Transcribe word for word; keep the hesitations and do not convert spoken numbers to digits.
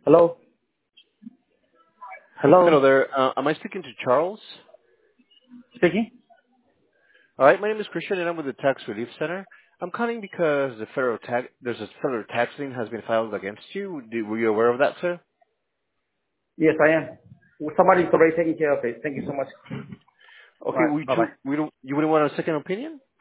Hello? Hello Hello? there. Uh, am I speaking to Charles? Speaking? All right, my name is Christian, and I'm with the Tax Relief Center. I'm calling because the federal tax there's a federal tax lien has been filed against you. Do, were you aware of that, sir? Yes, I am. Somebody's Okay. already taking care of it. Thank you so much. Okay. Right. Would Bye-bye. you we don't you wouldn't want a second opinion?